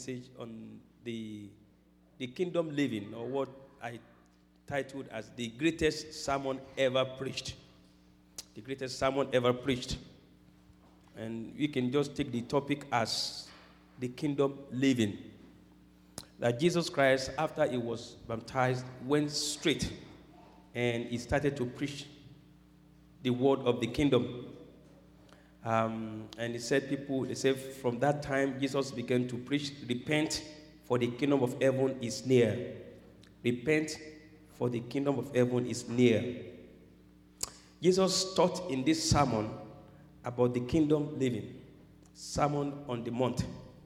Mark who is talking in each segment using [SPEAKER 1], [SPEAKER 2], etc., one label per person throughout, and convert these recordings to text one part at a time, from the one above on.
[SPEAKER 1] message on the kingdom living, or what I titled as the greatest sermon ever preached. The greatest sermon ever preached. And we can just take the topic as the kingdom living. That Jesus Christ, after he was baptized, went straight and he started to preach the word of the kingdom. And he said, from that time, Jesus began to preach, repent, for the kingdom of heaven is near. Repent, for the kingdom of heaven is near. Jesus taught in this sermon about the kingdom living, Sermon on the Mount.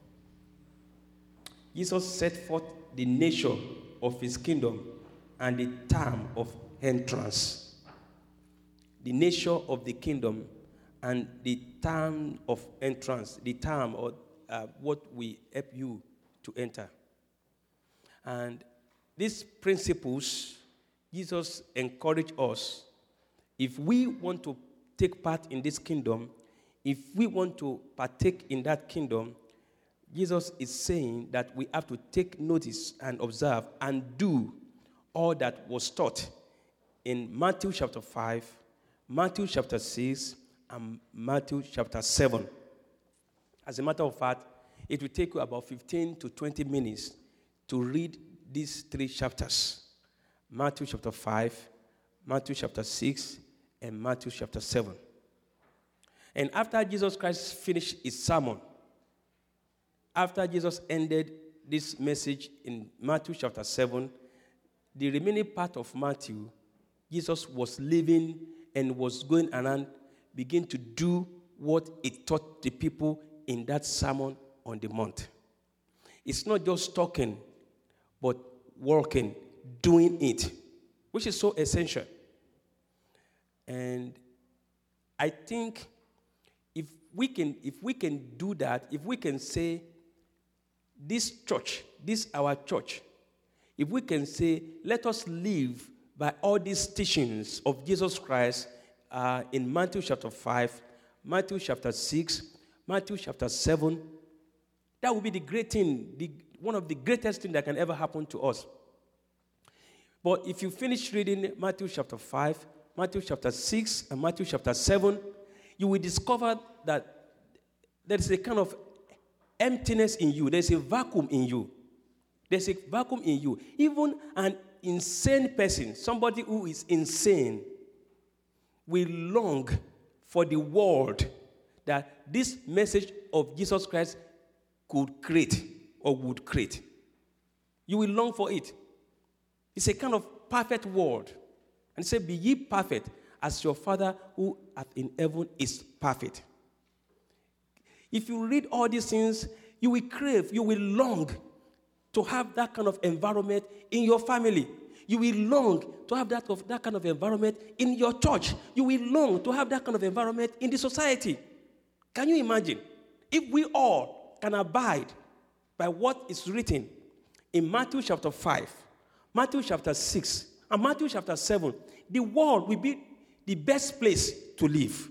[SPEAKER 1] Jesus set forth the nature of his kingdom and the term of entrance. The nature of the kingdom and the term of entrance, the term or what will help you to enter. And these principles, Jesus encouraged us, if we want to take part in this kingdom, if we want to partake in that kingdom, Jesus is saying that we have to take notice and observe and do all that was taught in Matthew chapter 5, Matthew chapter 6, and Matthew chapter 7. As a matter of fact, it will take you about 15 to 20 minutes to read these three chapters. Matthew chapter 5, Matthew chapter 6, and Matthew chapter 7. And after Jesus Christ finished his sermon, after Jesus ended this message in Matthew chapter 7, the remaining part of Matthew, Jesus was living and was going around, begin to do what he taught the people in that Sermon on the Mount. It's not just talking, but working, doing it, which is so essential. And I think if we can do that, if we can say, this church, this our church, if we can say, let us live by all these teachings of Jesus Christ in Matthew chapter 5, Matthew chapter 6, Matthew chapter 7, that would be the great thing, one of the greatest things that can ever happen to us. But if you finish reading Matthew chapter 5, Matthew chapter 6, and Matthew chapter 7, you will discover that there is a kind of emptiness in you. There's a vacuum in you. There's a vacuum in you. Even an insane person, somebody who is insane, will long for the world that this message of Jesus Christ could create or would create. You will long for it. It's a kind of perfect world. And say, be ye perfect as your Father who art in heaven is perfect. If you read all these things, you will crave, you will long to have that kind of environment in your family. You will long to have that kind of environment in your church. You will long to have that kind of environment in the society. Can you imagine? If we all can abide by what is written in Matthew chapter 5, Matthew chapter 6, and Matthew chapter 7, the world will be the best place to live.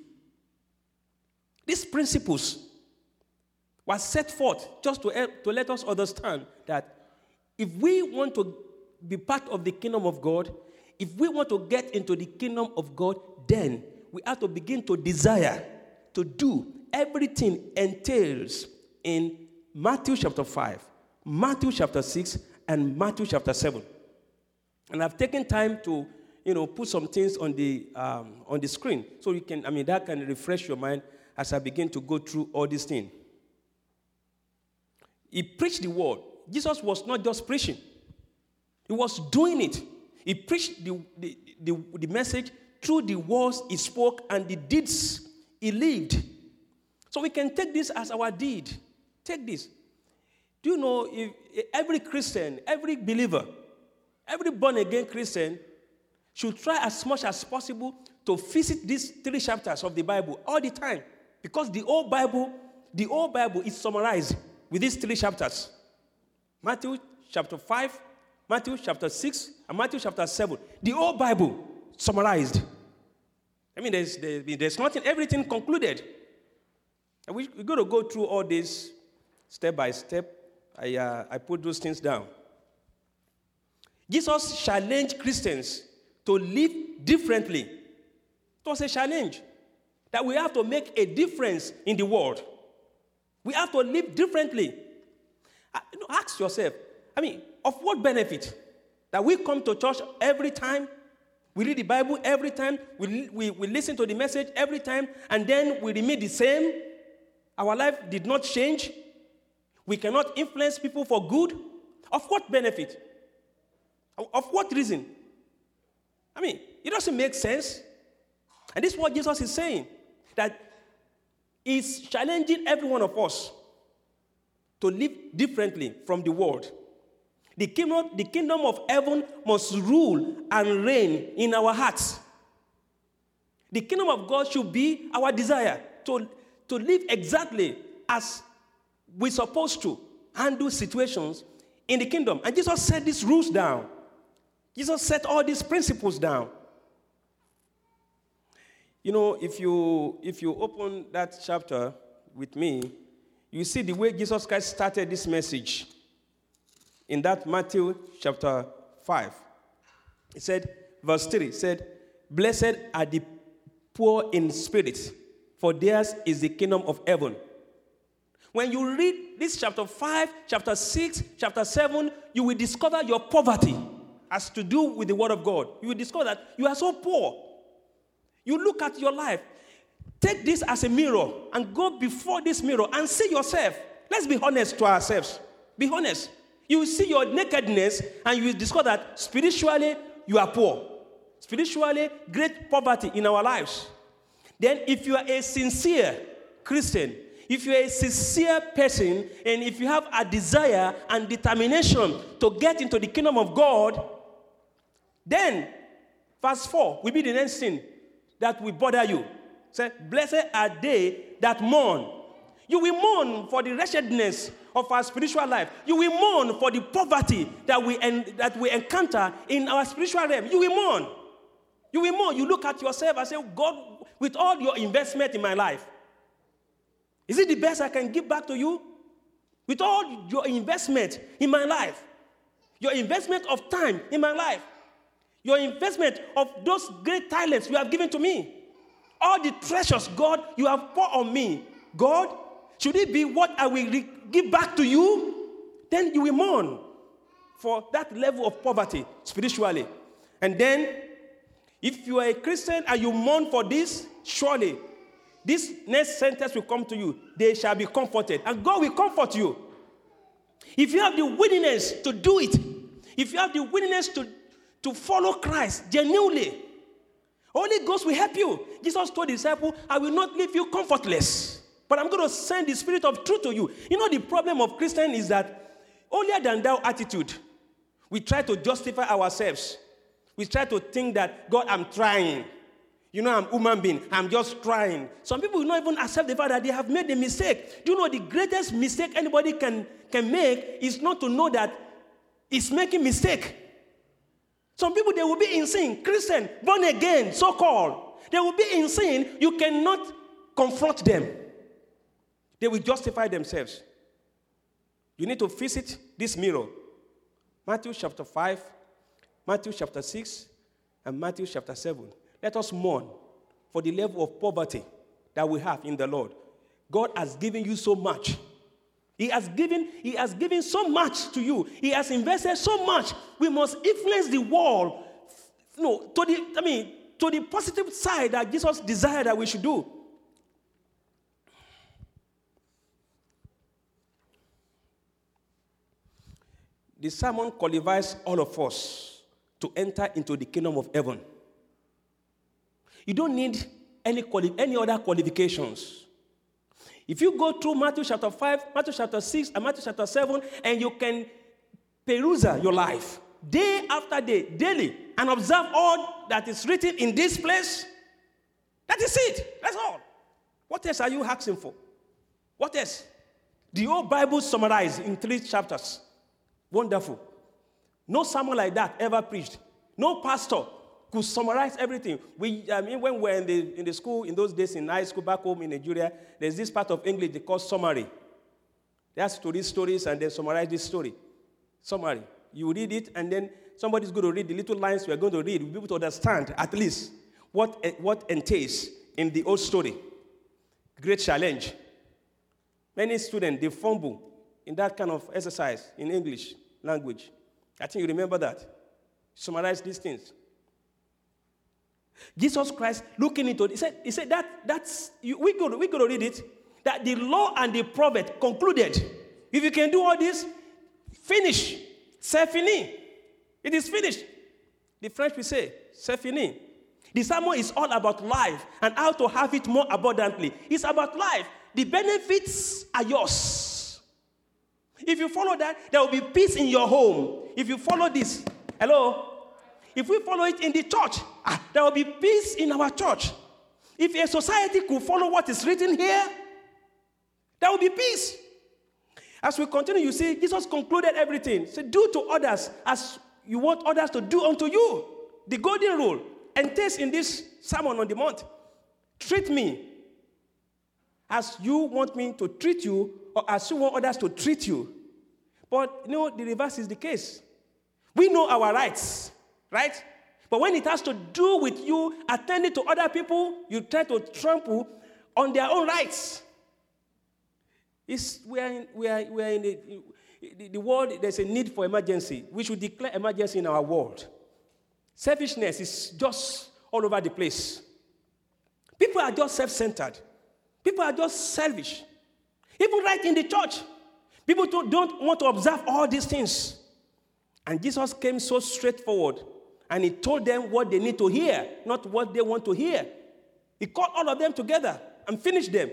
[SPEAKER 1] These principles were set forth just to let us understand that if we want to be part of the kingdom of God, if we want to get into the kingdom of God, then we have to begin to desire to do everything entails in Matthew chapter 5, Matthew chapter 6, and Matthew chapter 7. And I've taken time to, put some things on the screen so you can, that can refresh your mind as I begin to go through all these things. He preached the word. Jesus was not just preaching. He was doing it. He preached the message through the words he spoke and the deeds he lived. So we can take this as our deed. Take this. Do you know, if every Christian, every believer, every born-again Christian should try as much as possible to visit these three chapters of the Bible all the time. Because the whole Bible is summarized with these three chapters. Matthew chapter 5, Matthew chapter 6, and Matthew chapter 7. The whole Bible summarized. There's nothing, everything concluded. And we're going to go through all this step by step I put those things down. Jesus challenged Christians to live differently. It was a challenge that we have to make a difference in the world. We have to live differently. Ask yourself, of what benefit that we come to church every time, we read the Bible every time, we listen to the message every time, and then we remain the same? Our life did not change. We cannot influence people for good. Of what benefit? Of what reason? It doesn't make sense. And this is what Jesus is saying, that he's challenging every one of us to live differently from the world. The kingdom of heaven must rule and reign in our hearts. The kingdom of God should be our desire to live exactly as we're supposed to handle situations in the kingdom. And Jesus set these rules down. Jesus set all these principles down. If you open that chapter with me, you see the way Jesus Christ started this message. In that Matthew chapter 5, it said, verse 3, it said, "Blessed are the poor in spirit, for theirs is the kingdom of heaven." When you read this chapter 5, chapter 6, chapter 7, you will discover your poverty has to do with the word of God. You will discover that you are so poor. You look at your life. Take this as a mirror and go before this mirror and see yourself. Let's be honest to ourselves. Be honest. You will see your nakedness and you will discover that spiritually you are poor. Spiritually, great poverty in our lives. Then if you are a sincere Christian, if you are a sincere person, and if you have a desire and determination to get into the kingdom of God, then verse 4 will be the next thing that will bother you. Say, "Blessed are they that mourn." You will mourn for the wretchedness of our spiritual life. You will mourn for the poverty that we encounter in our spiritual realm. You will mourn. You will mourn. You look at yourself and say, "God, with all your investment in my life, is it the best I can give back to you? With all your investment in my life, your investment of time in my life, your investment of those great talents you have given to me, all the treasures, God, you have poured on me, God, should it be what I will give back to you?" Then you will mourn for that level of poverty spiritually. And then, if you are a Christian and you mourn for this, surely this next sentence will come to you: "They shall be comforted." And God will comfort you. If you have the willingness to do it, if you have the willingness to follow Christ genuinely, Holy Ghost will help you. Jesus told the disciples, "I will not leave you comfortless, but I'm going to send the Spirit of truth to you." The problem of Christian is that holier than thou attitude. We try to justify ourselves. We try to think that, "God, I'm trying. I'm a human being. I'm just trying." Some people will not even accept the fact that they have made a mistake. Do you know the greatest mistake anybody can make is not to know that it's making mistake. Some people, they will be in sin. Christian, born again, so-called. They will be in sin. You cannot confront them. They will justify themselves. You need to visit this mirror. Matthew chapter 5, Matthew chapter 6, and Matthew chapter 7. Let us mourn for the level of poverty that we have in the Lord. God has given you so much. He has given so much to you. He has invested so much. We must influence the world, to the positive side that Jesus desired that we should do. The sermon qualifies all of us to enter into the kingdom of heaven. You don't need any other qualifications. If you go through Matthew chapter 5, Matthew chapter 6, and Matthew chapter 7, and you can peruse your life day after day, daily, and observe all that is written in this place, that is it. That's all. What else are you asking for? What else? The whole Bible summarized in 3 chapters. Wonderful. No sermon like that ever preached. No pastor could summarize everything. When we were in the school, in those days in high school back home in Nigeria, there's this part of English they call summary. They ask to read stories and then summarize this story. Summary. You read it, and then somebody's going to read the little lines we are going to read. We'll be able to understand at least what entails in the old story. Great challenge. Many students, they fumble in that kind of exercise in English language. I think you remember that. Summarize these things. Jesus Christ looking into it, he said we're going to read it, that the law and the prophet concluded. If you can do all this, finish. C'est fini. It is finished. The French will say, c'est fini. The sermon is all about life and how to have it more abundantly. It's about life. The benefits are yours. If you follow that, there will be peace in your home. If you follow this, hello? If we follow it in the church, there will be peace in our church. If a society could follow what is written here, there will be peace. As we continue, you see, Jesus concluded everything. So do to others as you want others to do unto you. The golden rule entails in this Sermon on the Mount. Treat me as you want me to treat you, or as you want others to treat you. But, the reverse is the case. We know our rights, right? But when it has to do with you attending to other people, you try to trample on their own rights. We are in the world, there's a need for emergency. We should declare emergency in our world. Selfishness is just all over the place. People are just self-centered. People are just selfish. Even right in the church, people don't want to observe all these things. And Jesus came so straightforward, and he told them what they need to hear, not what they want to hear. He called all of them together and finished them.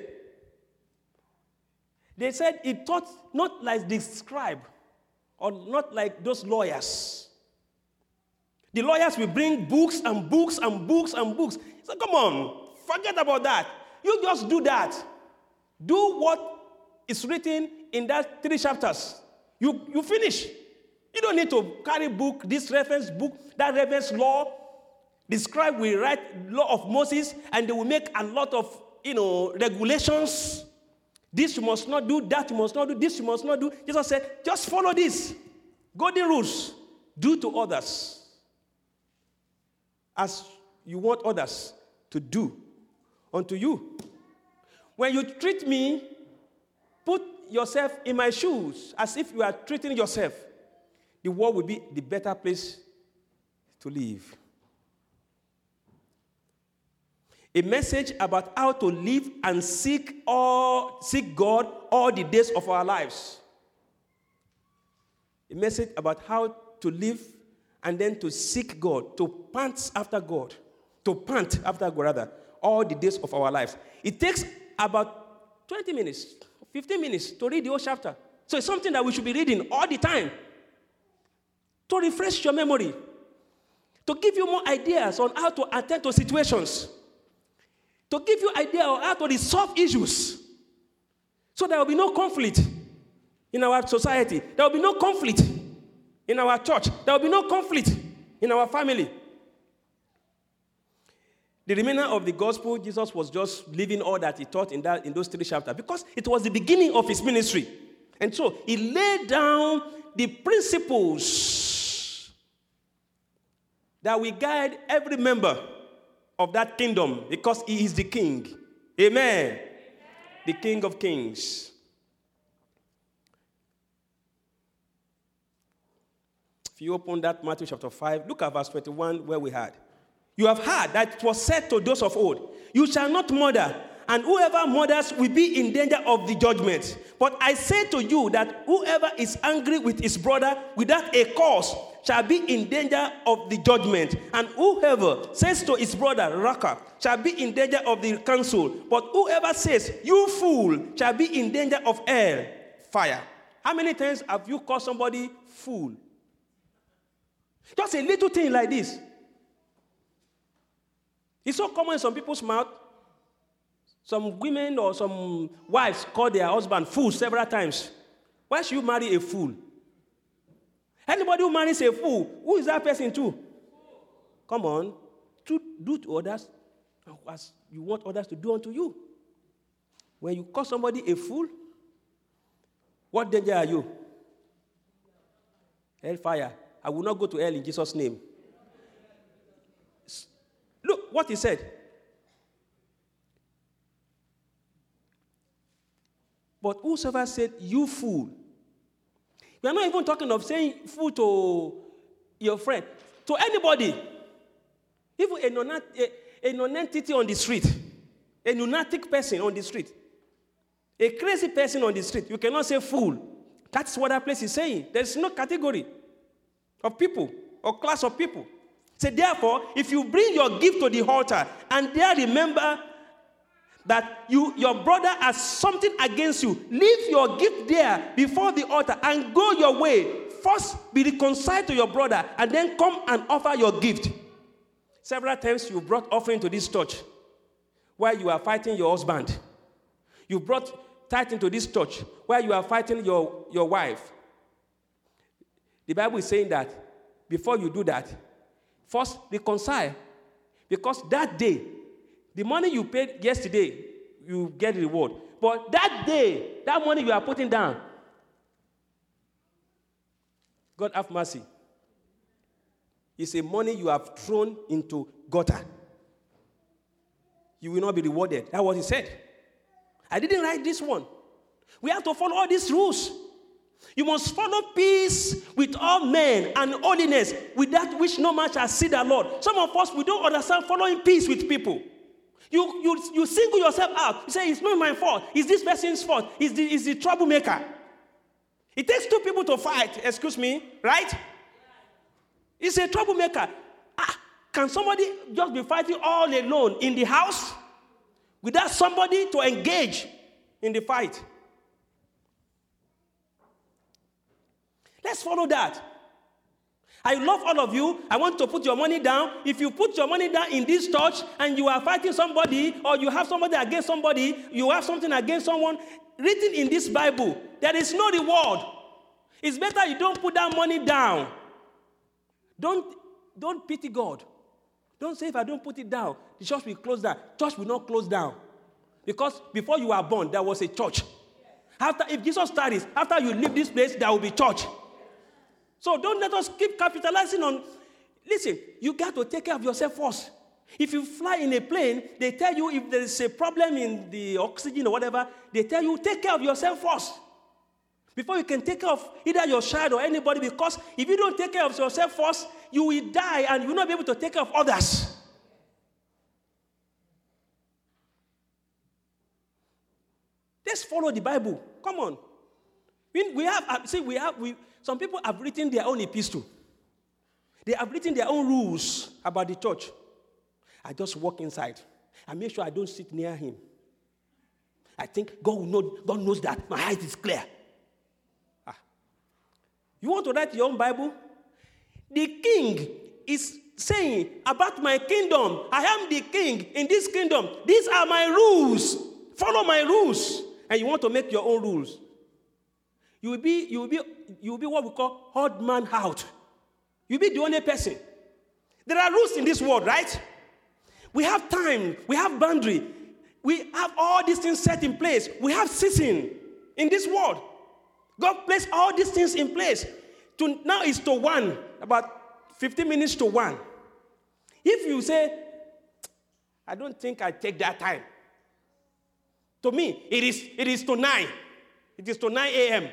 [SPEAKER 1] They said he taught not like the scribe or not like those lawyers. The lawyers will bring books and books and books and books. So come on, forget about that. You just do that. Do what is written in that 3 chapters. You finish. You don't need to carry book, this reference book, that reference law. The scribe will write law of Moses, and they will make a lot of regulations. This you must not do, that you must not do, this you must not do. Jesus said, just follow this. Golden rules. Do to others as you want others to do unto you. When you treat me, put yourself in my shoes as if you are treating yourself. The world will be the better place to live. A message about how to live and seek God all the days of our lives. A message about how to live and then to seek God, to pant after God, all the days of our lives. It takes about 20 minutes, 15 minutes to read the whole chapter. So it's something that we should be reading all the time to refresh your memory, to give you more ideas on how to attend to situations, to give you idea on how to resolve issues. So there will be no conflict in our society. There will be no conflict in our church. There will be no conflict in our family. The remainder of the gospel, Jesus was just living all that he taught in those 3 chapters because it was the beginning of his ministry. And so he laid down the principles that will guide every member of that kingdom because he is the king. Amen. Amen. The King of Kings. If you open that Matthew chapter 5, look at verse 21 where we had. You have heard that it was said to those of old, you shall not murder, and whoever murders will be in danger of the judgment. But I say to you that whoever is angry with his brother without a cause shall be in danger of the judgment. And whoever says to his brother, Raka, shall be in danger of the council. But whoever says, you fool, shall be in danger of hell, fire. How many times have you called somebody fool? Just a little thing like this. It's so common in some people's mouth. Some women or some wives call their husband fool several times. Why should you marry a fool? Anybody who marries a fool, who is that person to? Come on. Do to others as you want others to do unto you. When you call somebody a fool, What danger are you? Hellfire. I will not go to hell in Jesus' name. Look what he said. But whosoever said, you fool. We are not even talking of saying fool to your friend. To anybody. Even a non-entity on the street. A lunatic person on the street. A crazy person on the street. You cannot say fool. That's what that place is saying. There's no category of people or class of people. So therefore, if you bring your gift to the altar and there remember that your brother has something against you, leave your gift there before the altar and go your way. First, be reconciled to your brother and then come and offer your gift. Several times you brought offering to this church while you are fighting your husband. You brought tithe into this church while you are fighting your wife. The Bible is saying that before you do that, first reconcile. Because that day, the money you paid yesterday, you get the reward. But that day, that money you are putting down, God have mercy. It's a money you have thrown into gutter. You will not be rewarded. That's what he said. I didn't write this one. We have to follow all these rules. You must follow peace with all men and holiness, with that which no man shall see the Lord. Some of us, we don't understand following peace with people. You single yourself out. You say, it's not my fault. It's this person's fault. It's the troublemaker. It takes two people to fight, excuse me, right? It's a troublemaker. Can somebody just be fighting all alone in the house without somebody to engage in the fight? Let's follow that. I love all of you. I want to put your money down. If you put your money down in this church and you are fighting somebody or you have somebody against somebody, you have something against someone, written in this Bible, there is no reward. It's better you don't put that money down. Don't pity God. Don't say, if I don't put it down, the church will close down. Church will not close down. Because before you were born, there was a church. If Jesus tarries, after you leave this place, there will be church. So don't let us keep capitalizing on. Listen, you got to take care of yourself first. If you fly in a plane, they tell you if there is a problem in the oxygen or whatever, they tell you take care of yourself first. Before you can take care of either your child or anybody, because if you don't take care of yourself first, you will die and you will not be able to take care of others. Let's follow the Bible. Come on. Some people have written their own epistle. They have written their own rules about the church. I just walk inside. I make sure I don't sit near him. I think God knows that my eyes is clear. You want to write your own Bible? The king is saying about my kingdom. I am the king in this kingdom. These are my rules. Follow my rules. And you want to make your own rules. You will be what we call odd man out. You'll be the only person. There are rules in this world, right? We have time. We have boundary. We have all these things set in place. We have season in this world. God placed all these things in place. Now it's to 1, about 15 minutes to 1. If you say, I don't think I take that time. To me, it is to 9. It is to 9 a.m.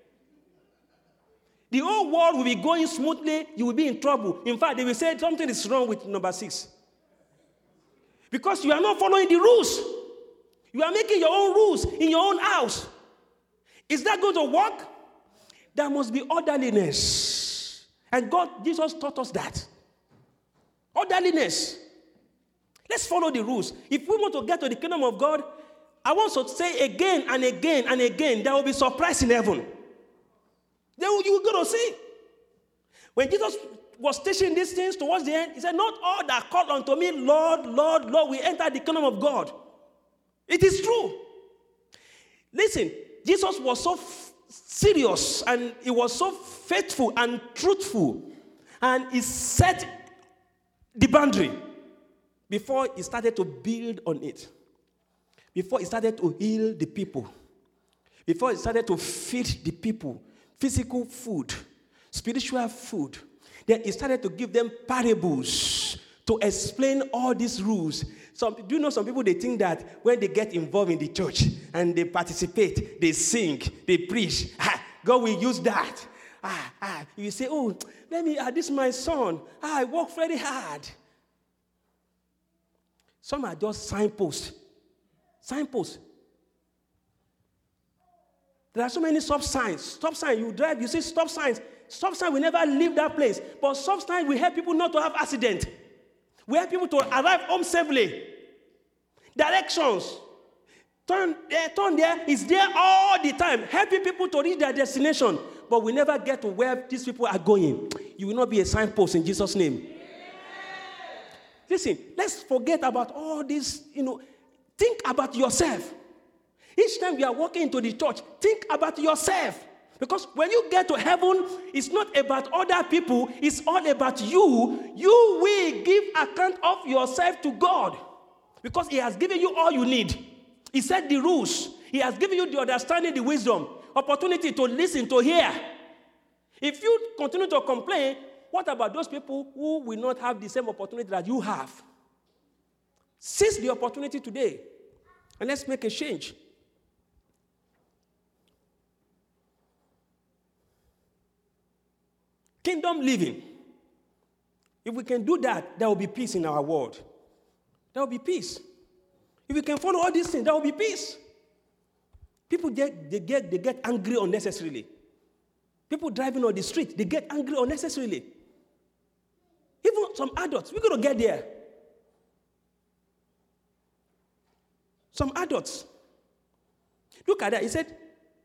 [SPEAKER 1] The whole world will be going smoothly. You will be in trouble. In fact, they will say something is wrong with number 6. Because you are not following the rules. You are making your own rules in your own house. Is that going to work? There must be orderliness. And Jesus taught us that. Orderliness. Let's follow the rules. If we want to get to the kingdom of God, I want to say again and again and again, there will be surprise in heaven. You will go to see. When Jesus was teaching these things towards the end, he said, not all that call unto me, Lord, Lord, Lord, will enter the kingdom of God. It is true. Listen, Jesus was so serious and he was so faithful and truthful, and he set the boundary before he started to build on it, before he started to heal the people, Before he started to feed the people, physical food, spiritual food, then he started to give them parables to explain all these rules. Do you know some people, they think that when they get involved in the church and they participate, they sing, they preach, God will use that. You say, oh, this is my son. I work very hard. Some are just signposts. Signposts. There are so many stop signs. Stop sign, you drive, you see stop signs. Stop sign will never leave that place. But stop sign will help people not to have accident. We help people to arrive home safely. Directions. Turn there. It's there all the time, helping people to reach their destination. But we never get to where these people are going. You will not be a signpost in Jesus' name. Listen, let's forget about all this, think about yourself. Each time you are walking into the church, think about yourself. Because when you get to heaven, it's not about other people, it's all about you. You will give account of yourself to God. Because he has given you all you need. He set the rules. He has given you the understanding, the wisdom, opportunity to listen, to hear. If you continue to complain, what about those people who will not have the same opportunity that you have? Seize the opportunity today, and let's make a change. Kingdom living. If we can do that, there will be peace in our world. There will be peace. If we can follow all these things, there will be peace. People they get angry unnecessarily. People driving on the street, they get angry unnecessarily. Even some adults, we're going to get there. Some adults. Look at that. He said,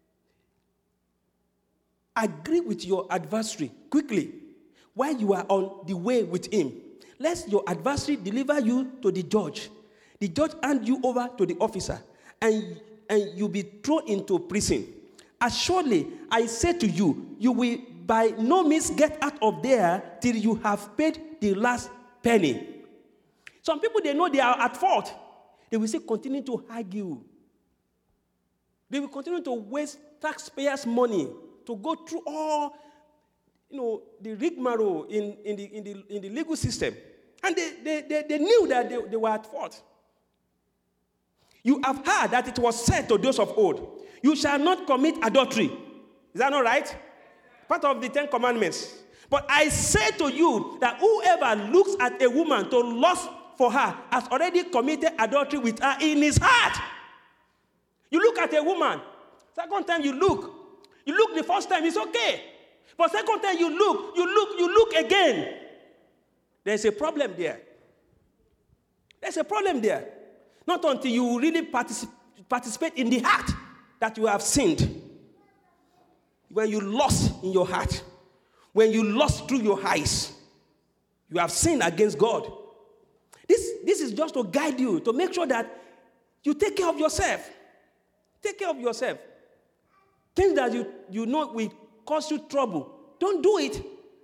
[SPEAKER 1] agree with your adversary quickly while you are on the way with him, lest your adversary deliver you to the judge hand you over to the officer, and you be thrown into prison. Assuredly, I say to you, you will by no means get out of there till you have paid the last penny. Some people, they know they are at fault. They will say, continue to argue. They will continue to waste taxpayers' money to go through all, the rigmarole in the legal system. And they knew that they were at fault. You have heard that it was said to those of old, you shall not commit adultery. Is that not right? Part of the 10 Commandments. But I say to you that whoever looks at a woman to lust for her has already committed adultery with her in his heart. You look at a woman. Second time you look the first time, it's okay. But second time you look again. There's a problem there. There's a problem there. Not until you really participate in the act that you have sinned. When you lust in your heart, when you lust through your eyes, you have sinned against God. This is just to guide you, to make sure that you take care of yourself. Take care of yourself. Things that you know will cause you trouble, don't do it.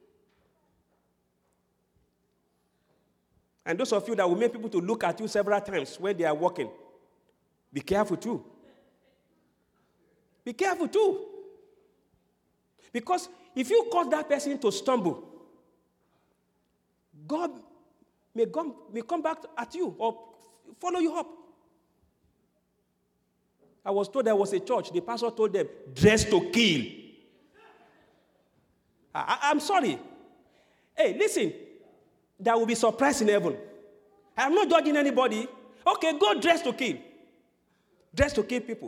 [SPEAKER 1] And those of you that will make people to look at you several times when they are walking, be careful too. Be careful too. Because if you cause that person to stumble, God may come back at you or follow you up. I was told there was a church, the pastor told them, dress to kill. I'm sorry. Hey, listen, there will be surprise in heaven. I'm not judging anybody. Okay, go dress to kill. Dress to kill people.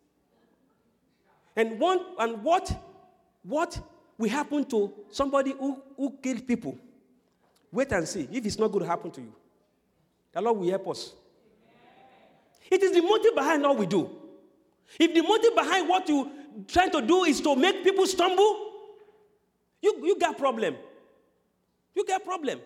[SPEAKER 1] And what will happen to somebody who killed people? Wait and see if it's not going to happen to you. The Lord will help us. It is the motive behind all we do. If the motive behind what you're trying to do is to make people stumble, you got problem. You get problem.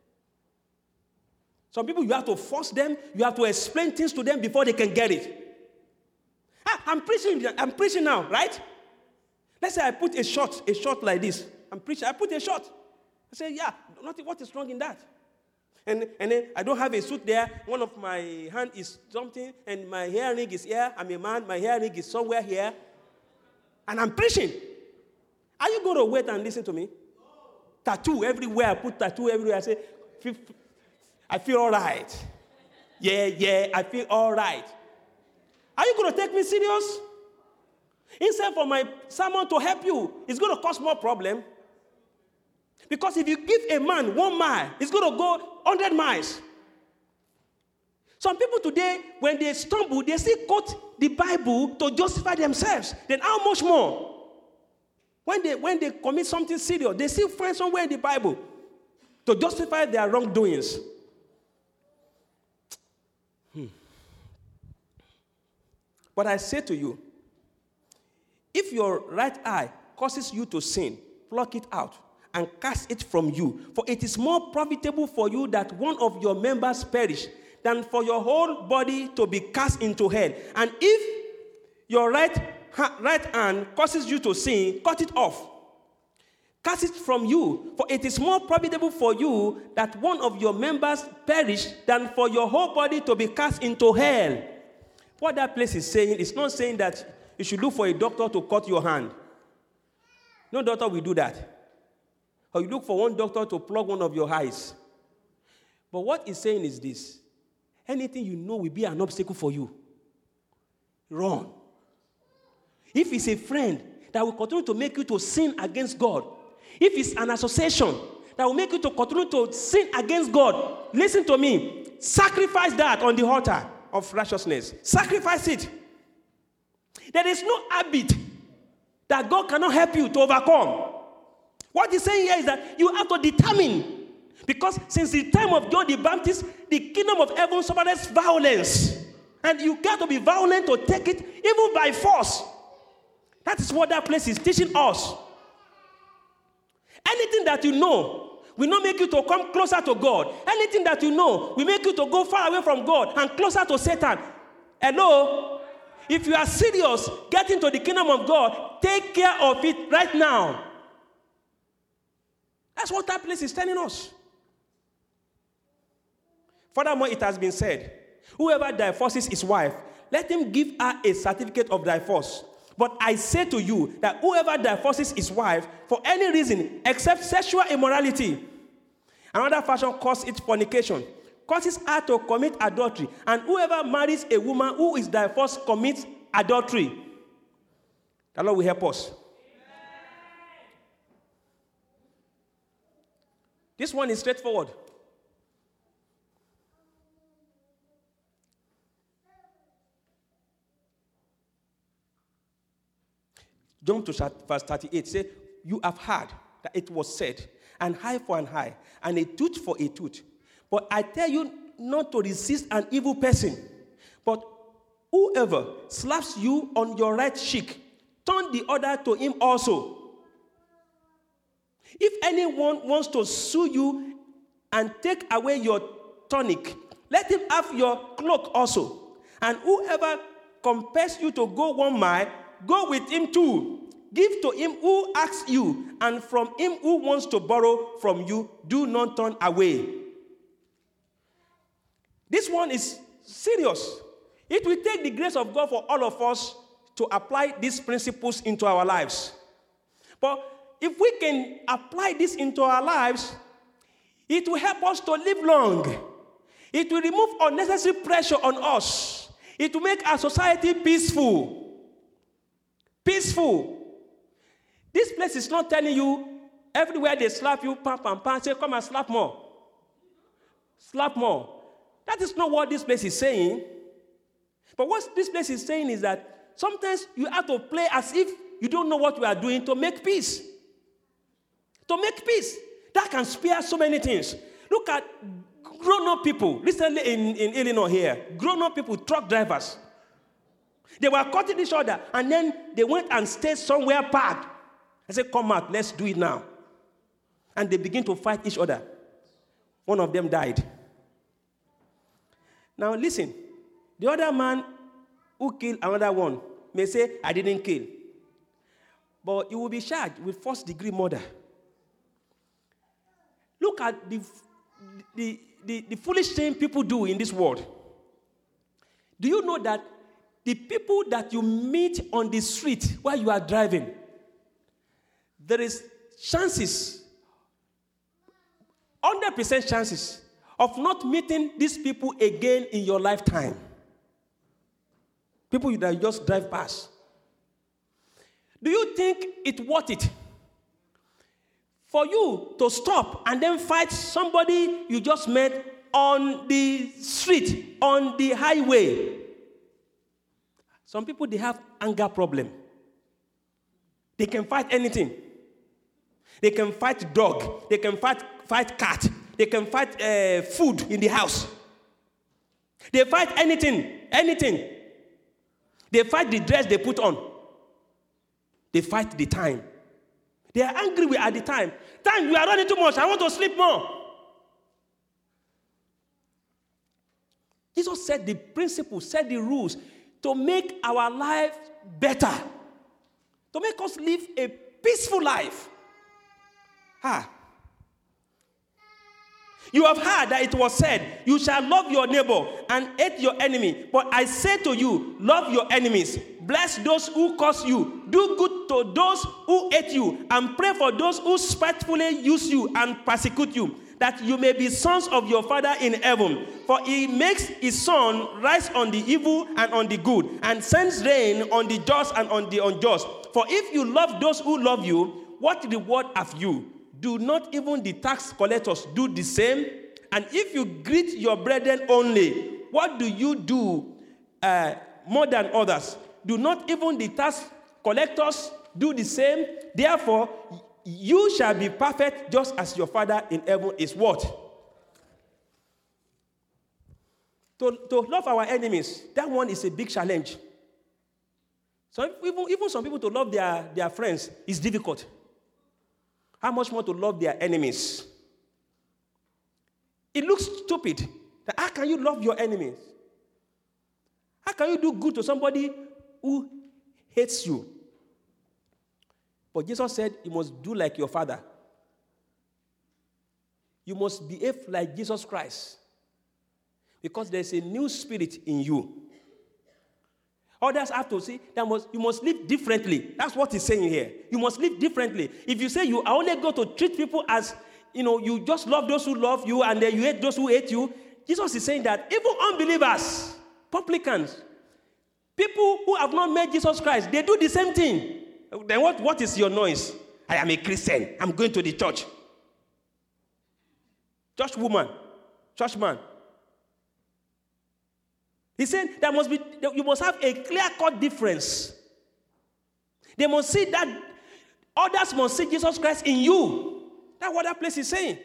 [SPEAKER 1] Some people, you have to force them. You have to explain things to them before they can get it. I'm preaching now, right? Let's say I put a shot like this. I'm preaching. I put a shot. I say, yeah, what is wrong in that? And then I don't have a suit there. One of my hand is something, and my hearing is here. I'm a man. My hearing is somewhere here. And I'm preaching. Are you going to wait and listen to me? Tattoo everywhere. I put tattoo everywhere. I say, I feel all right. Yeah, I feel all right. Are you going to take me serious? Instead for my sermon to help you, it's going to cause more problem. Because if you give a man 1 mile, it's going to go 100 miles. Some people today, when they stumble, they still quote the Bible to justify themselves. Then how much more? When they commit something serious, they still find somewhere in the Bible to justify their wrongdoings. But I say to you, if your right eye causes you to sin, pluck it out and cast it from you. For it is more profitable for you that one of your members perish than for your whole body to be cast into hell. And if your right hand causes you to sin, cut it off. Cast it from you. For it is more profitable for you that one of your members perish than for your whole body to be cast into hell. What that place is saying, it's not saying that you should look for a doctor to cut your hand. No doctor will do that. Or you look for one doctor to plug one of your eyes. But what it's saying is this. Anything you know will be an obstacle for you, run. If it's a friend that will continue to make you to sin against God, if it's an association that will make you to continue to sin against God, listen to me, sacrifice that on the altar of righteousness. Sacrifice it. There is no habit that God cannot help you to overcome. What he's saying here is that you have to determine. Because since the time of John the Baptist, the kingdom of heaven suffered violence. And you got to be violent to take it, even by force. That is what that place is teaching us. Anything that you know will not make you to come closer to God. Anything that you know will make you to go far away from God and closer to Satan. Hello? If you are serious, get into the kingdom of God, take care of it right now. That's what that place is telling us. Furthermore, it has been said, whoever divorces his wife, let him give her a certificate of divorce. But I say to you that whoever divorces his wife for any reason except sexual immorality, another fashion calls it fornication, causes her to commit adultery. And whoever marries a woman who is divorced commits adultery. The Lord will help us. This one is straightforward. Jump to verse 38. Say, you have heard that it was said, an eye for an eye, and a tooth for a tooth. But I tell you not to resist an evil person. But whoever slaps you on your right cheek, turn the other to him also. If anyone wants to sue you and take away your tunic, let him have your cloak also. And whoever compels you to go 1 mile, go with him too. Give to him who asks you, and from him who wants to borrow from you, do not turn away. This one is serious. It will take the grace of God for all of us to apply these principles into our lives. But if we can apply this into our lives, it will help us to live long. It will remove unnecessary pressure on us. It will make our society peaceful. Peaceful. This place is not telling you everywhere they slap you, pam, pam, pam, say, come and slap more. Slap more. That is not what this place is saying. But what this place is saying is that sometimes you have to play as if you don't know what you are doing to make peace. To make peace. That can spare so many things. Look at grown-up people. Recently in Illinois here, grown-up people, truck drivers. They were cutting each other, and then they went and stayed somewhere parked. I said, come out, let's do it now. And they begin to fight each other. One of them died. Now listen, the other man who killed another one may say, I didn't kill. But you will be charged with first-degree murder. Look at the foolish thing people do in this world. Do you know that the people that you meet on the street while you are driving, there is chances, 100% chances of not meeting these people again in your lifetime. People that you just drive past. Do you think it's worth it for you to stop and then fight somebody you just met on the street, on the highway? Some people, they have anger problem. They can fight anything. They can fight dog. They can fight cat. They can fight food in the house. They fight anything. They fight the dress they put on. They fight the time. They are angry at the time. Time, you are running too much. I want to sleep more. Jesus set the principles, set the rules to make our life better, to make us live a peaceful life. You have heard that it was said, you shall love your neighbor and hate your enemy. But I say to you, love your enemies. Bless those who curse you. Do good to those who hate you. And pray for those who spitefully use you and persecute you, that you may be sons of your Father in heaven. For he makes his sun rise on the evil and on the good, and sends rain on the just and on the unjust. For if you love those who love you, what reward have you? Do not even the tax collectors do the same? And if you greet your brethren only, what do you do more than others? Do not even the tax collectors do the same? Therefore, you shall be perfect just as your Father in heaven is what? To love our enemies, that one is a big challenge. So even some people to love their friends is difficult. How much more to love their enemies? It looks stupid. How can you love your enemies? How can you do good to somebody who hates you? But Jesus said, you must do like your Father. You must behave like Jesus Christ. Because there's a new spirit in you. Others have to say that you must live differently. That's what he's saying here. You must live differently. If you say you are only going to treat people as, you just love those who love you and then you hate those who hate you, Jesus is saying that even unbelievers, publicans, people who have not met Jesus Christ, they do the same thing. Then what is your noise? I am a Christian. I'm going to the church. Church woman, church man. He said you must have a clear-cut difference. They must see that others must see Jesus Christ in you. That's what that place is saying.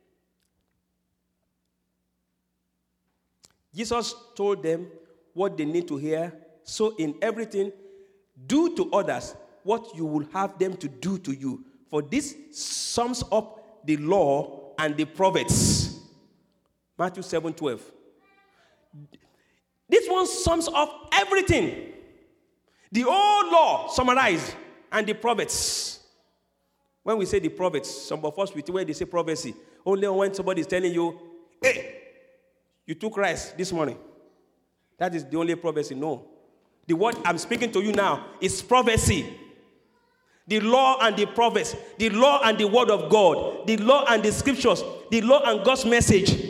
[SPEAKER 1] Jesus told them what they need to hear. So in everything, do to others what you will have them to do to you. For this sums up the law and the prophets. Matthew 7:12. This one sums up everything. The whole law summarized and the prophets. When we say the prophets, some of us, when they say prophecy, only when somebody is telling you, hey, you took Christ this morning. That is the only prophecy. No. The word I'm speaking to you now is prophecy. The law and the prophets, the law and the word of God, the law and the scriptures, the law and God's message.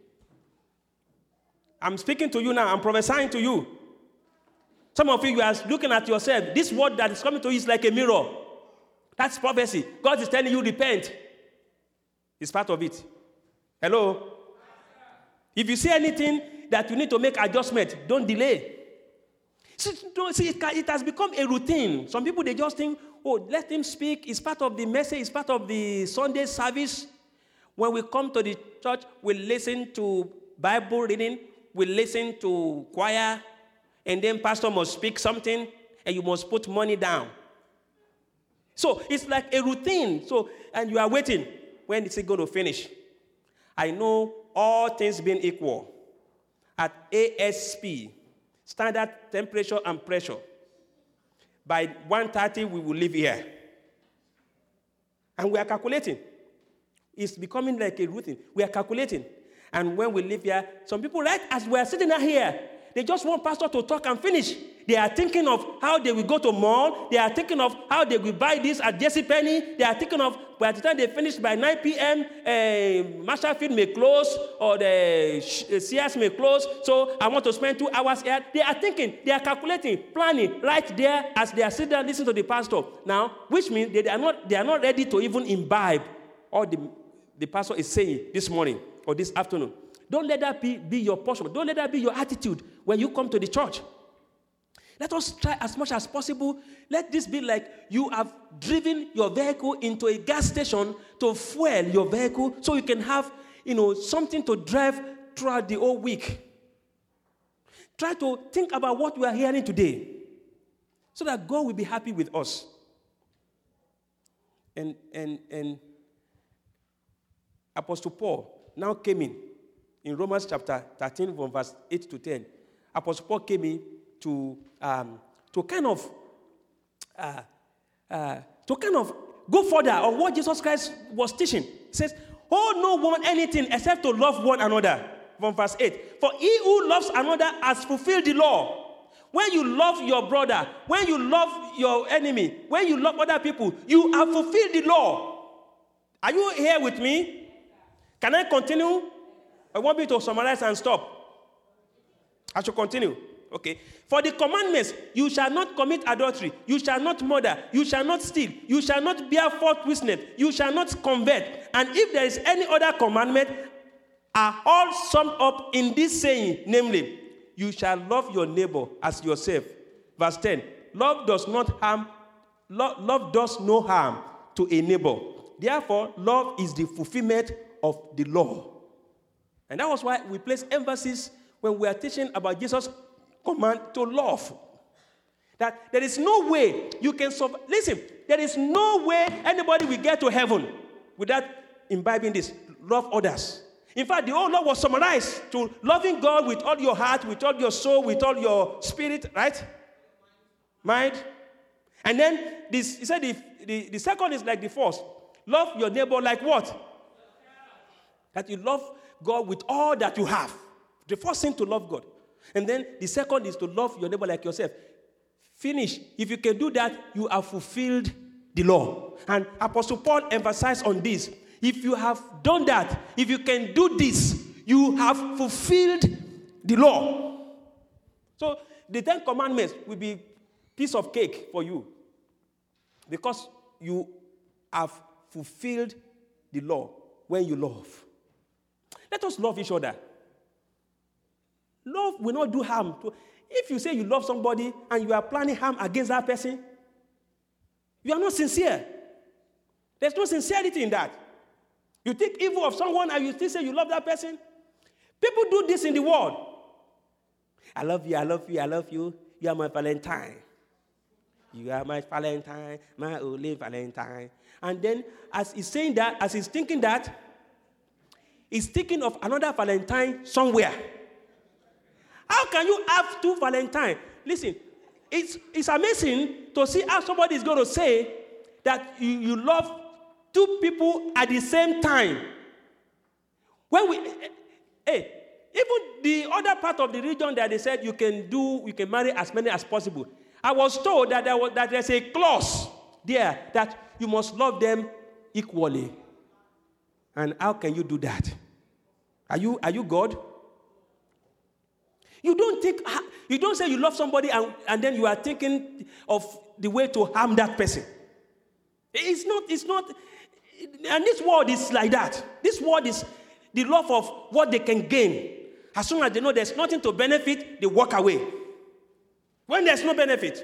[SPEAKER 1] I'm speaking to you now. I'm prophesying to you. Some of you are looking at yourself. This word that is coming to you is like a mirror. That's prophecy. God is telling you, repent. It's part of it. Hello? If you see anything that you need to make adjustment, don't delay. See, it has become a routine. Some people, they just think, let him speak. It's part of the message. It's part of the Sunday service. When we come to the church, we listen to Bible reading. We listen to choir, and then pastor must speak something, and you must put money down. So it's like a routine. So, and you are waiting. When is it going to finish? I know all things being equal. At ASP, standard temperature and pressure, by 1:30 we will leave here. And we are calculating. It's becoming like a routine. We are calculating. And when we leave here, some people, right as we are sitting out here, they just want pastor to talk and finish. They are thinking of how they will go to mall. They are thinking of how they will buy this at JCPenney. They are thinking of by the time they finish by 9 p.m., Marshallfield may close or the Sears may close. So I want to spend 2 hours here. They are thinking, they are calculating, planning right there as they are sitting there listening to the pastor. Now, which means they are not ready to even imbibe all the pastor is saying this morning or this afternoon. Don't let that be your portion. Don't let that be your attitude when you come to the church. Let us try as much as possible. Let this be like you have driven your vehicle into a gas station to fuel your vehicle so you can have, something to drive throughout the whole week. Try to think about what we are hearing today so that God will be happy with us. And Apostle Paul now came in Romans chapter 13 from verse 8 to 10. Apostle Paul came in to kind of go further on what Jesus Christ was teaching. He says, "Owe no one anything except to love one another." From verse 8. "For he who loves another has fulfilled the law." When you love your brother, when you love your enemy, when you love other people, you have fulfilled the law. Are you here with me? Can I continue? I want me to summarize and stop. I should continue. Okay. "For the commandments, you shall not commit adultery, you shall not murder, you shall not steal, you shall not bear false witness, you shall not covet. And if there is any other commandment, are all summed up in this saying, namely, you shall love your neighbor as yourself." Verse 10. Love does no harm to a neighbor. Therefore, love is the fulfillment of the law. And that was why we place emphasis when we are teaching about Jesus' command to love. That there is no way you can survive. Listen, there is no way anybody will get to heaven without imbibing this. Love others. In fact, the whole law was summarized to loving God with all your heart, with all your soul, with all your spirit, right? Mind. And then he said the second is like the first. Love your neighbor like what? That you love God with all that you have. The first thing to love God. And then the second is to love your neighbor like yourself. Finish. If you can do that, you have fulfilled the law. And Apostle Paul emphasized on this. If you have done that, if you can do this, you have fulfilled the law. So the 10 commandments will be a piece of cake for you because you have fulfilled the law when you love. Let us love each other. Love will not do harm. If you say you love somebody and you are planning harm against that person, you are not sincere. There's no sincerity in that. You think evil of someone and you still say you love that person? People do this in the world. I love you, I love you, I love you. You are my Valentine. You are my Valentine, my only Valentine. And then as he's saying that, as he's thinking that, he's thinking of another Valentine somewhere. How can you have two Valentines? Listen, it's amazing to see how somebody is going to say that you love two people at the same time. When even the other part of the region that they said you can marry as many as possible. I was told that there's a clause there that you must love them equally. And how can you do that? Are you God? You don't say you love somebody and then you are thinking of the way to harm that person. It's not, and this world is like that. This world is the love of what they can gain. As soon as they know there's nothing to benefit, they walk away. When there's no benefit.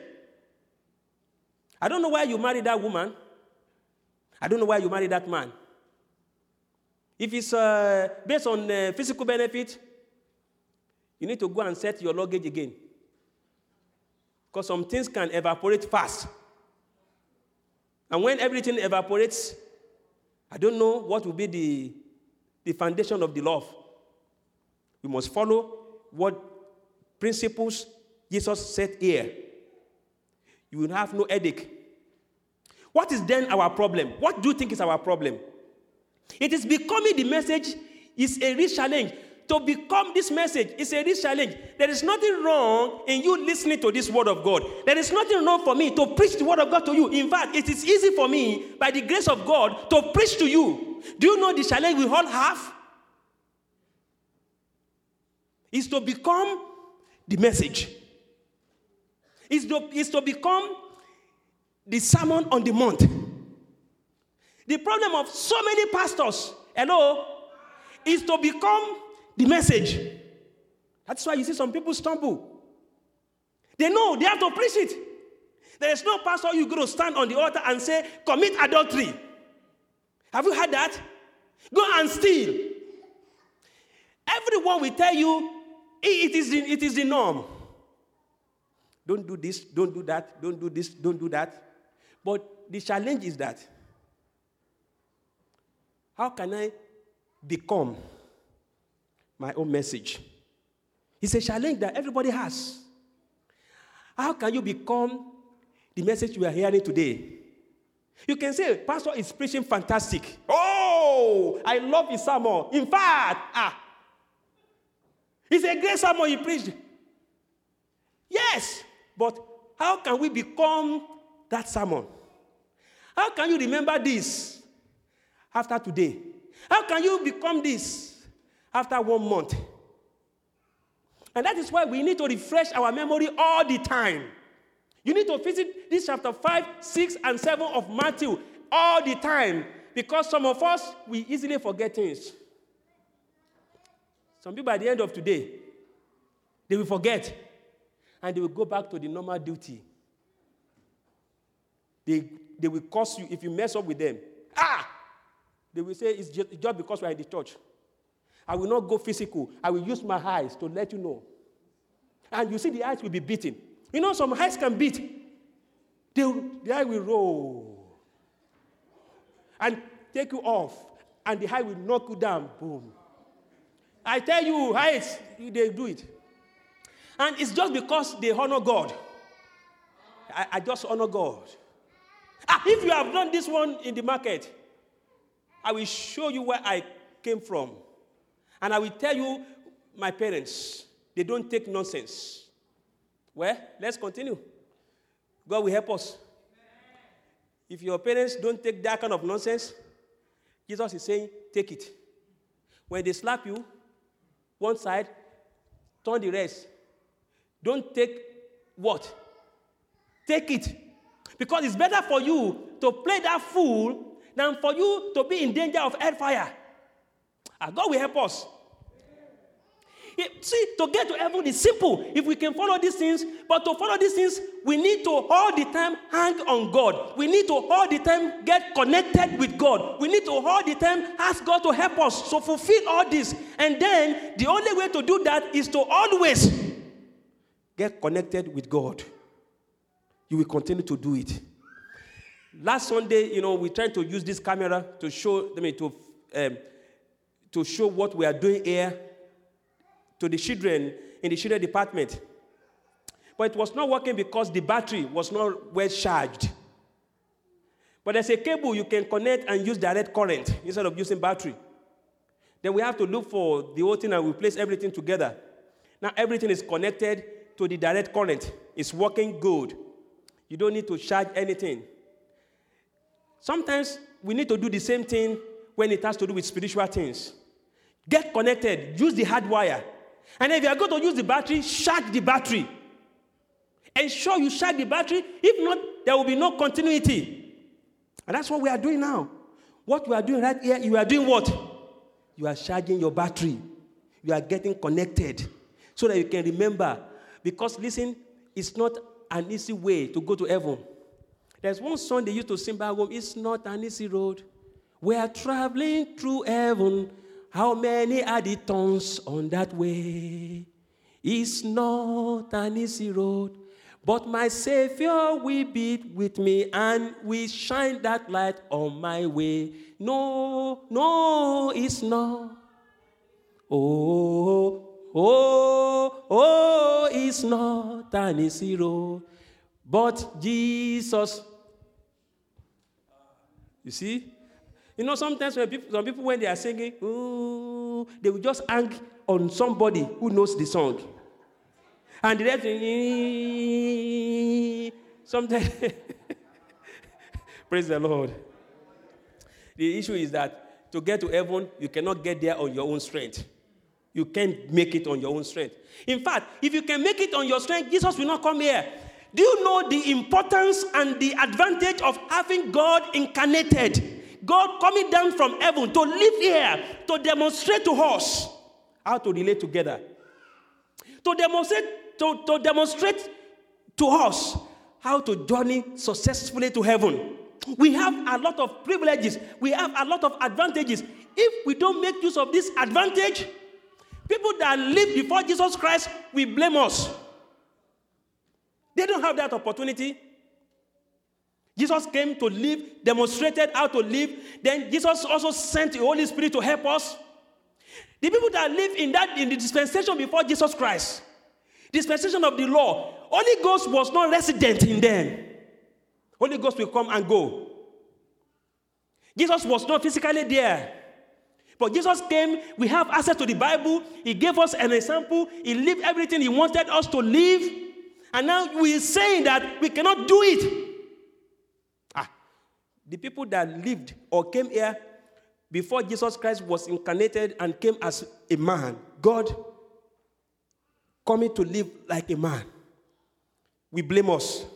[SPEAKER 1] I don't know why you married that woman. I don't know why you married that man. If it's based on physical benefit, you need to go and set your luggage again. Because some things can evaporate fast. And when everything evaporates, I don't know what will be the foundation of the love. We must follow what principles Jesus set here. You will have no headache. What is then our problem? What do you think is our problem? It is becoming the message is a real challenge to become this message is a real challenge. There is nothing wrong in you listening to this word of God. There is nothing wrong for me to preach the word of God to you. In fact, it is easy for me, by the grace of God, to preach to you. Do you know the challenge we all have? Is to become the message. Is to become the Sermon on the Mount. The problem of so many pastors, is to become the message. That's why you see some people stumble. They know they have to preach it. There is no pastor you go to stand on the altar and say, commit adultery. Have you heard that? Go and steal. Everyone will tell you it is the norm. Don't do this, don't do that, don't do this, don't do that. But the challenge is that, how can I become my own message? It's a challenge that everybody has. How can you become the message we are hearing today? You can say, Pastor is preaching fantastic. Oh, I love his sermon. In fact, it's a great sermon he preached. Yes, but how can we become that sermon? How can you remember this after today? How can you become this after 1 month? And that is why we need to refresh our memory all the time. You need to visit this chapter 5, 6, and 7 of Matthew all the time, because some of us, we easily forget things. Some people at the end of today, they will forget, and they will go back to the normal duty. They will curse you if you mess up with them. They will say, it's just because we are in the church. I will not go physical. I will use my eyes to let you know. And you see the eyes will be beaten. You know, some eyes can beat. The eye will roll. And take you off. And the eye will knock you down. Boom. I tell you, eyes, they do it. And it's just because they honor God. I just honor God. If you have done this one in the market, I will show you where I came from. And I will tell you, my parents, they don't take nonsense. Well, let's continue. God will help us. If your parents don't take that kind of nonsense, Jesus is saying, take it. When they slap you, one side, turn the rest. Don't take what? Take it. Because it's better for you to play that fool than for you to be in danger of hellfire. God will help us. See, to get to heaven is simple if we can follow these things. But to follow these things, we need to all the time hang on God. We need to all the time get connected with God. We need to all the time ask God to help us. So fulfill all this. And then the only way to do that is to always get connected with God. You will continue to do it. Last Sunday, we tried to use this camera to show, to show what we are doing here to the children in the children department. But it was not working because the battery was not well charged. But there's a cable you can connect and use direct current instead of using battery. Then we have to look for the whole thing and we place everything together. Now everything is connected to the direct current. It's working good. You don't need to charge anything. Sometimes we need to do the same thing when it has to do with spiritual things. Get connected. Use the hard wire. And if you are going to use the battery, charge the battery. Ensure you charge the battery. If not, there will be no continuity. And that's what we are doing now. What we are doing right here, you are doing what? You are charging your battery. You are getting connected so that you can remember. Because, listen, it's not an easy way to go to heaven. There's one song they used to sing back home. It's not an easy road. We are traveling through heaven. How many are the tongues on that way? It's not an easy road. But my Savior will be with me and will shine that light on my way. No, it's not. It's not an easy road. But Jesus, you see? Sometimes when some people, when they are singing, they will just hang on somebody who knows the song. And the rest, sometimes, praise the Lord. The issue is that to get to heaven, you cannot get there on your own strength. You can't make it on your own strength. In fact, if you can make it on your strength, Jesus will not come here. Do you know the importance and the advantage of having God incarnated? God coming down from heaven to live here, to demonstrate to us how to relate together. To demonstrate to us how to journey successfully to heaven. We have a lot of privileges. We have a lot of advantages. If we don't make use of this advantage, people that lived before Jesus Christ will blame us. They don't have that opportunity. Jesus came to live, demonstrated how to live. Then Jesus also sent the Holy Spirit to help us. The people that live in the dispensation before Jesus Christ, dispensation of the law, Holy Ghost was not resident in them. Holy Ghost will come and go. Jesus was not physically there. But Jesus came, we have access to the Bible. He gave us an example. He lived everything he wanted us to live. And now we're saying that we cannot do it. The people that lived or came here before Jesus Christ was incarnated and came as a man, God coming to live like a man, we blame us.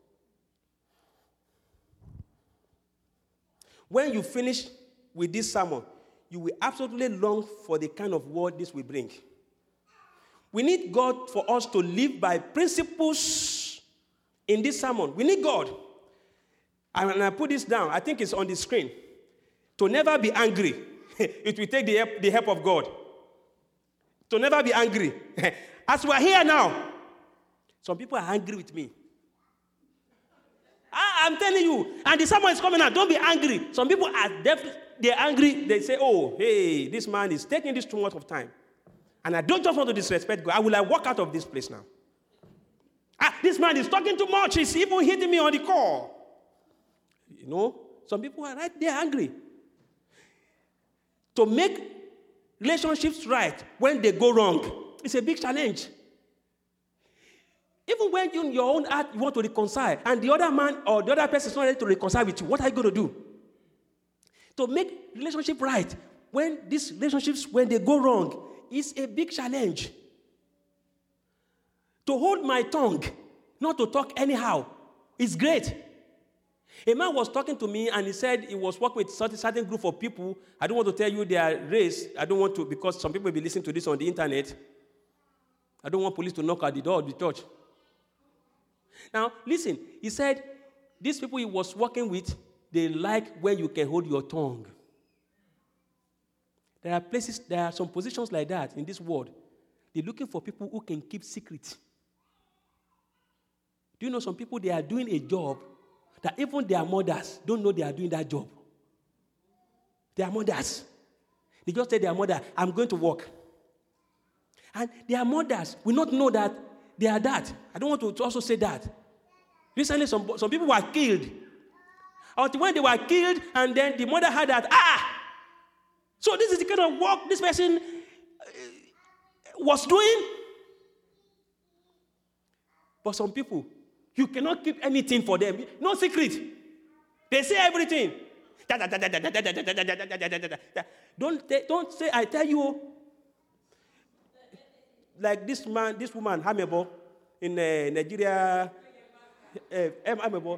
[SPEAKER 1] When you finish with this sermon, you will absolutely long for the kind of word this will bring. We need God for us to live by principles in this sermon. We need God. And I put this down. I think it's on the screen. To never be angry. It will take the help of God. To never be angry. As we are here now, some people are angry with me. I'm telling you. And the sermon is coming out. Don't be angry. Some people are definitely, they're angry. They say, oh, hey, this man is taking this too much of time. And I don't just want to disrespect God. I will walk out of this place now. This man is talking too much. He's even hitting me on the call. You know, some people are right there angry. To make relationships right when they go wrong, it's a big challenge. Even when you in your own heart you want to reconcile, and the other man or the other person is not ready to reconcile with you, what are you going to do? To make relationship right when these relationships, when they go wrong, is a big challenge. To hold my tongue, not to talk anyhow, is great. A man was talking to me and he said he was working with a certain group of people. I don't want to tell you their race. I don't want to, because some people will be listening to this on the internet. I don't want police to knock at the door of the church. Now, listen. He said these people he was working with, they like when you can hold your tongue. There are some positions like that in this world. They're looking for people who can keep secret. Do you know some people, they are doing a job that even their mothers don't know they are doing that job. Their mothers. They just tell their mother, I'm going to work. And their mothers will not know that they are that. I don't want to also say that. Recently, some people were killed. Until when they were killed, and then the mother had that, so this is the kind of work this person was doing. But some people, you cannot keep anything for them. No secret. They say everything. Don't say, I tell you. Like this woman, Hamebo, in Nigeria. Hamebo.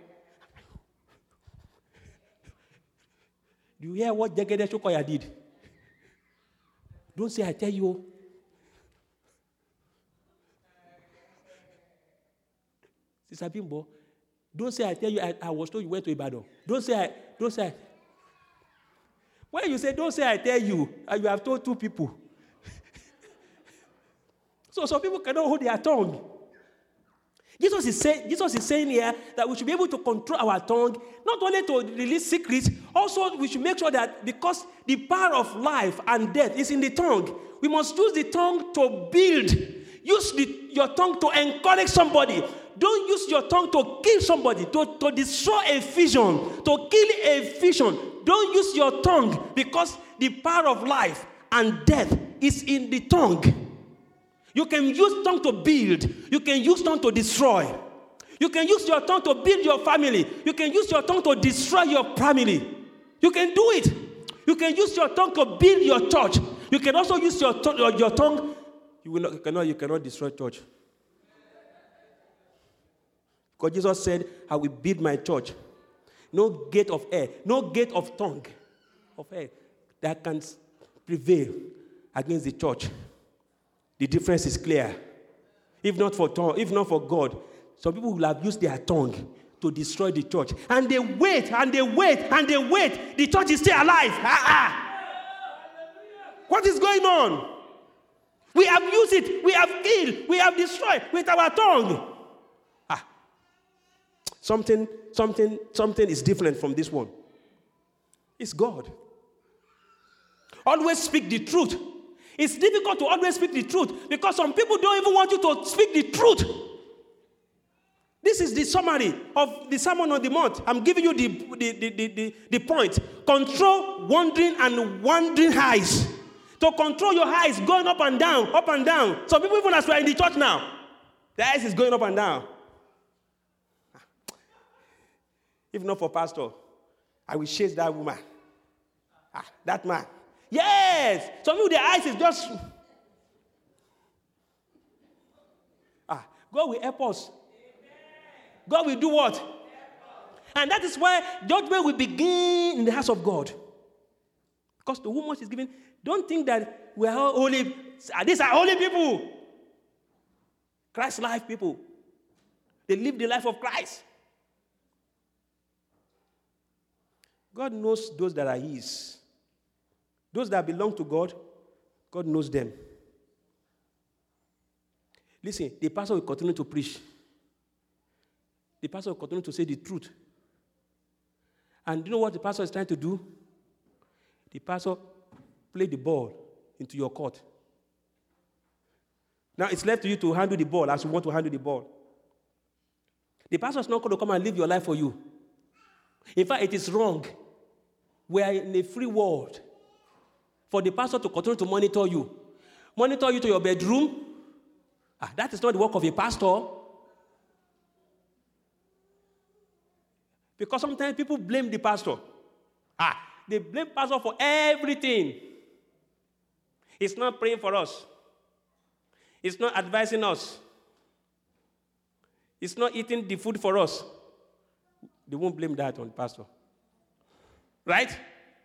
[SPEAKER 1] Do you hear what Jegede Shokoya did? Don't say, I tell you. Sister Bimbo, don't say I tell you I was told you went to Ibadan. Don't say. When you say don't say I tell you, and you have told two people. So some people cannot hold their tongue. Jesus is saying here that we should be able to control our tongue, not only to release secrets, also we should make sure that because the power of life and death is in the tongue, we must use the tongue to build. Use your tongue to encourage somebody. Don't use your tongue to kill somebody, to destroy a vision, to kill a vision. Don't use your tongue because the power of life and death is in the tongue. You can use tongue to build. You can use tongue to destroy. You can use your tongue to build your family. You can use your tongue to destroy your family. You can do it. You can use your tongue to build your church. You can also use your tongue. You cannot destroy church. Because Jesus said, I will build my church. No gate of air, no gate of tongue of air that can prevail against the church. The difference is clear. If not for God, some people will have used their tongue to destroy the church. And they wait, and they wait, and they wait. The church is still alive. What is going on? We have used it, we have killed, we have destroyed with our tongue. Something is different from this one. It's God. Always speak the truth. It's difficult to always speak the truth because some people don't even want you to speak the truth. This is the summary of the Sermon on the Mount. I'm giving you the point. Control wandering eyes. To control your eyes going up and down, up and down. Some people, even as we are in the church now, the eyes is going up and down. If not for pastor, I will chase that woman. That man. Yes! Some people, their eyes is just... God will help us. God will do what? And that is why judgment will begin in the house of God. Because the woman is given... Don't think that we are all holy. These are holy people. Christ life people. They live the life of Christ. God knows those that are his. Those that belong to God, God knows them. Listen, the pastor will continue to preach. The pastor will continue to say the truth. And do you know what the pastor is trying to do? The pastor play the ball into your court. Now it's left to you to handle the ball as you want to handle the ball. The pastor is not going to come and live your life for you. In fact, it is wrong. We are in a free world for the pastor to continue to monitor you. Monitor you to your bedroom. That is not the work of a pastor. Because sometimes people blame the pastor. They blame pastor for everything. He's not praying for us. He's not advising us. He's not eating the food for us. They won't blame that on the pastor. Right?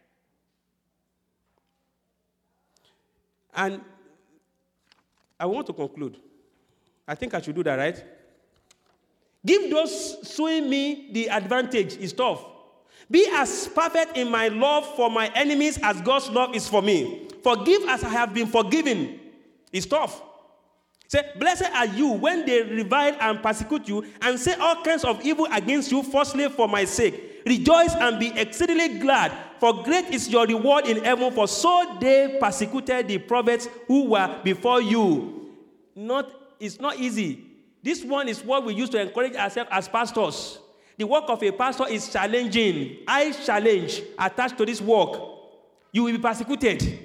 [SPEAKER 1] And I want to conclude. I think I should do that, right? Give those suing me the advantage is tough. Be as perfect in my love for my enemies as God's love is for me. Forgive as I have been forgiven. It's tough. Say, blessed are you when they revile and persecute you and say all kinds of evil against you falsely for my sake. Rejoice and be exceedingly glad, for great is your reward in heaven, for so they persecuted the prophets who were before you. It's not easy. This one is what we use to encourage ourselves as pastors. The work of a pastor is challenging. I challenge attached to this work. You will be persecuted.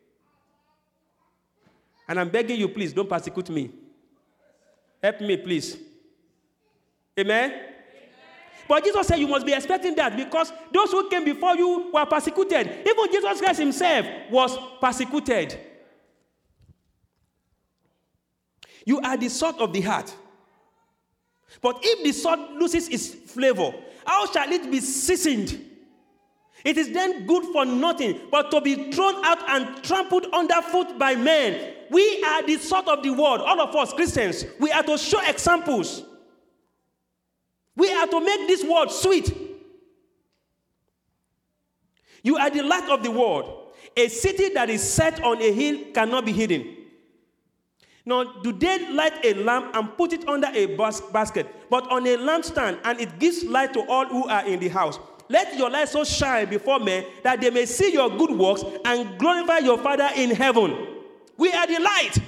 [SPEAKER 1] And I'm begging you, please, don't persecute me. Help me, please. Amen? Amen? But Jesus said you must be expecting that because those who came before you were persecuted. Even Jesus Christ himself was persecuted. You are the salt of the heart. But if the salt loses its flavor, how shall it be seasoned? It is then good for nothing, but to be thrown out and trampled underfoot by men. We are the salt of the world. All of us, Christians, we are to show examples. We are to make this world sweet. You are the light of the world. A city that is set on a hill cannot be hidden. Now, do they light a lamp and put it under a basket, but on a lampstand, and it gives light to all who are in the house? Let your light so shine before men that they may see your good works and glorify your Father in heaven. We are the light.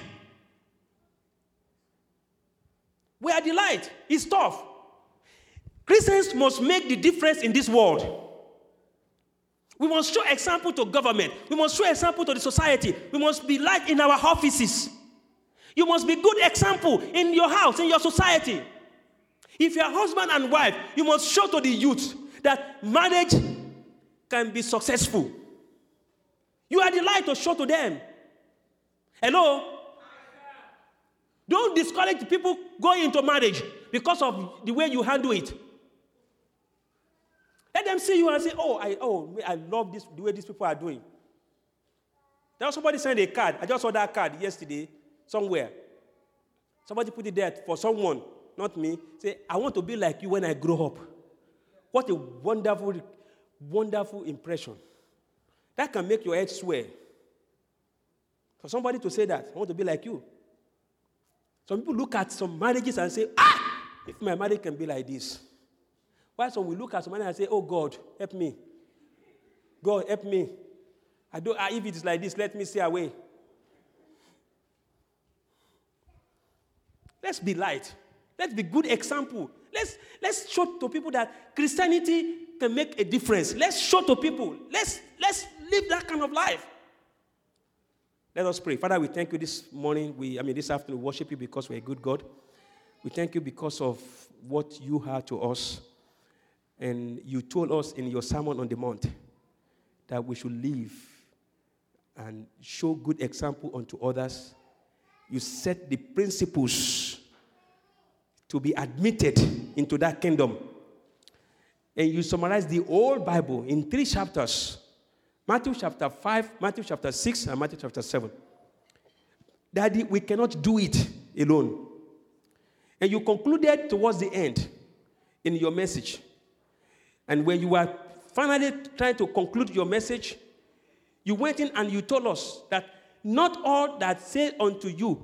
[SPEAKER 1] We are the light. It's tough. Christians must make the difference in this world. We must show example to government. We must show example to the society. We must be light in our offices. You must be good example in your house, in your society. If you're husband and wife, you must show to the youth that marriage can be successful. You are the light to show to them. Hello? Don't discourage people going into marriage because of the way you handle it. Let them see you and say, I love this, the way these people are doing. There was somebody sent a card. I just saw that card yesterday somewhere. Somebody put it there for someone, not me. Say, I want to be like you when I grow up. What a wonderful, wonderful impression. That can make your head swell. For somebody to say that, I want to be like you. Some people look at some marriages and say, if my marriage can be like this. While some will look at some marriage and say, oh God, help me. God, help me. If it is like this, let me stay away. Let's be light. Let's be good example. Let's show to people that Christianity can make a difference. Let's show to people. Let's live that kind of life. Let us pray. Father, we thank you this afternoon, we worship you because we're a good God. We thank you because of what you are to us. And you told us in your Sermon on the Mount that we should live and show good example unto others. You set the principles to be admitted into that kingdom. And you summarize the whole Bible in 3 chapters. Matthew chapter 5, Matthew chapter 6, and Matthew chapter 7. Daddy, we cannot do it alone. And you concluded towards the end in your message. And when you were finally trying to conclude your message, you went in and you told us that not all that say unto you,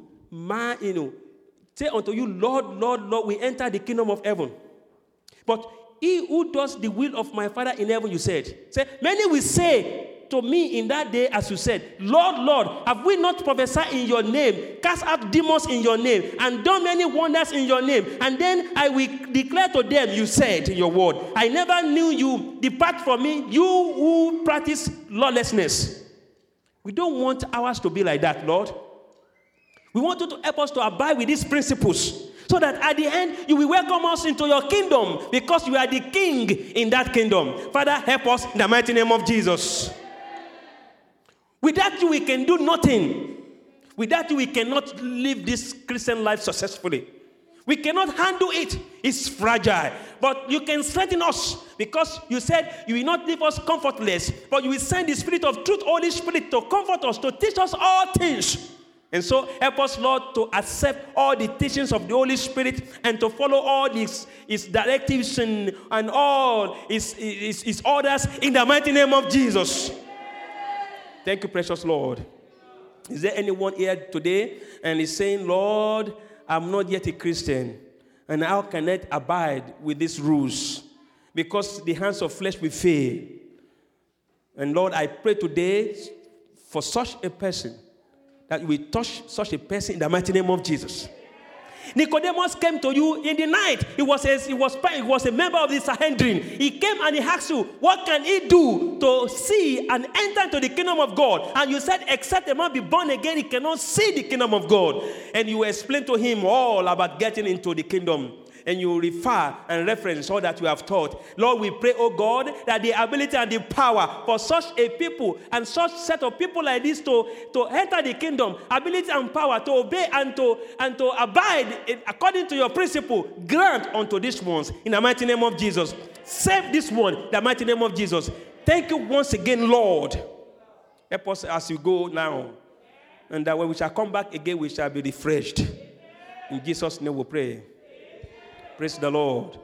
[SPEAKER 1] say unto you, Lord, Lord, Lord, we enter the kingdom of heaven. But he who does the will of my Father in heaven, you said. Many will say to me in that day, as you said, Lord, Lord, have we not prophesied in your name, cast out demons in your name, and done many wonders in your name? And then I will declare to them, you said in your word, I never knew you. Depart from me, you who practice lawlessness. We don't want ours to be like that, Lord. We want you to help us to abide with these principles so that at the end, you will welcome us into your kingdom because you are the king in that kingdom. Father, help us in the mighty name of Jesus. Without you, we can do nothing. Without you, we cannot live this Christian life successfully. We cannot handle it. It's fragile. But you can strengthen us because you said you will not leave us comfortless, but you will send the Spirit of truth, Holy Spirit, to comfort us, to teach us all things. And so help us, Lord, to accept all the teachings of the Holy Spirit and to follow all his directives and all his orders in the mighty name of Jesus. Thank you, precious Lord. Is there anyone here today and is saying, Lord, I'm not yet a Christian, and how can I abide with these rules? Because the hands of flesh will fail. And Lord, I pray today for such a person, that you will touch such a person in the mighty name of Jesus. Nicodemus came to you in the night. He was a member of the Sanhedrin. He came and he asked you, what can he do to see and enter into the kingdom of God? And you said, except a man be born again, he cannot see the kingdom of God. And you explained to him all about getting into the kingdom. And you refer and reference all that you have taught. Lord, we pray, oh God, that the ability and the power for such a people and such set of people like this to enter the kingdom, ability and power to obey and to abide according to your principle, grant unto these ones in the mighty name of Jesus. Save this one in the mighty name of Jesus. Thank you once again, Lord. Help us as we go now. And that when we shall come back again, we shall be refreshed. In Jesus' name we pray. Praise the Lord.